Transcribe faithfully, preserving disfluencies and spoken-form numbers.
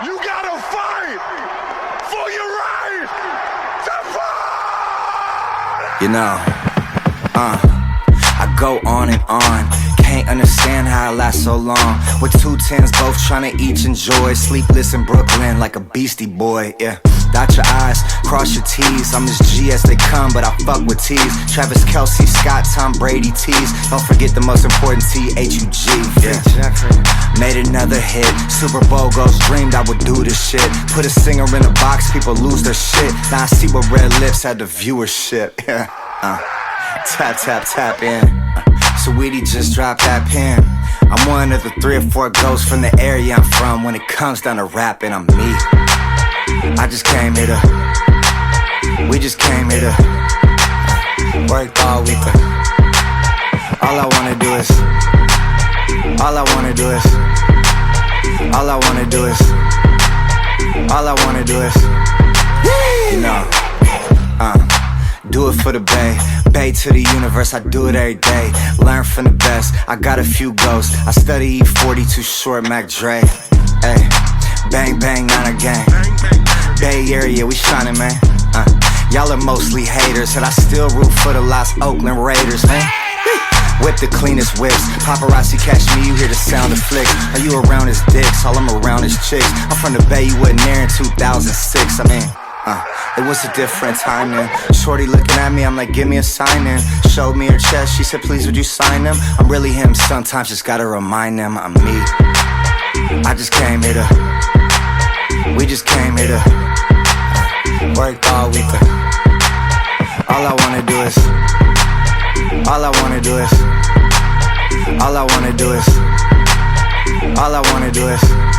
You gotta fight for your right to fight! You know, uh, I go on and on. Can't understand how I last so long. With two tens, both trying to each enjoy. Sleepless in Brooklyn like a Beastie Boy, yeah. Dot your I's, cross your T's. I'm as G as they come, but I fuck with T's. Travis Kelce, Scott, Tom Brady, T's. Don't forget the most important T, H U G, yeah. Made another hit, Super Bowl goals, dreamed I would do this shit. Put a singer in a box, people lose their shit. Now I see what Red Lips had the viewership, yeah. uh, Tap, tap, tap in. uh, Saweetie just dropped that pen. I'm one of the three or four ghosts from the area I'm from. When it comes down to rapping, I'm me. I just came here to, we just came here to work all week. All I wanna do is, all I wanna do is, all I wanna do is, all I wanna do is, you know, uh, do it for the Bay, Bay to the universe, I do it every day. Learn from the best, I got a few ghosts. I study E forty, too short, Mac Dre. Ay, bang bang, not a gang. Bay Area, we shining, man. uh, Y'all are mostly haters, and I still root for the Los Oakland Raiders, man. Whip the cleanest whips, paparazzi catch me, you hear the sound of flicks. Are you around his dicks, all I'm around his chicks. I'm from the Bay, you wasn't there in two thousand six. I mean, uh, it was a different time then. Shorty looking at me, I'm like, give me a sign in. Showed me her chest, she said, please would you sign them? I'm really him, sometimes just gotta remind them I'm me. I just came here to, we just came here to work all week. All I wanna do is, all I wanna do is, all I wanna do is, all I wanna do is